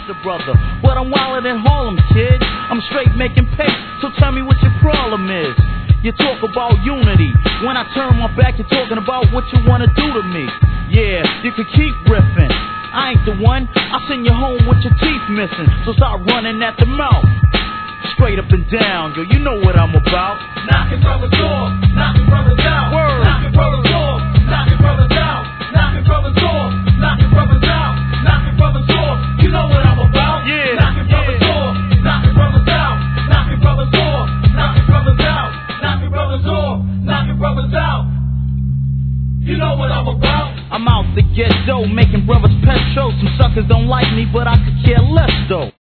gangster brother, but I'm wildin' in Harlem, kid. I'm straight making pay, so tell me what your problem is. You talk about unity. When I turn my back, you're talking about what you wanna do to me. Yeah, you can keep riffing. I ain't the one. I'll send you home with your teeth missing. So start running at the mouth. Straight up and down, yo, you know what I'm about. Knocking brothers off, knocking brothers out. Word. Knocking brothers off, knocking brothers out. Knocking brothers off, knocking brothers out. Knocking brothers off, you know what I'm about. Yeah. Knocking brothers off, knocking brothers out. Knocking brothers off, knocking brothers out. Knocking brothers off, knocking brothers out. You know what I'm about. I'm out to get dough, making brothers pet shows. Some suckers don't like me, but I could care less though.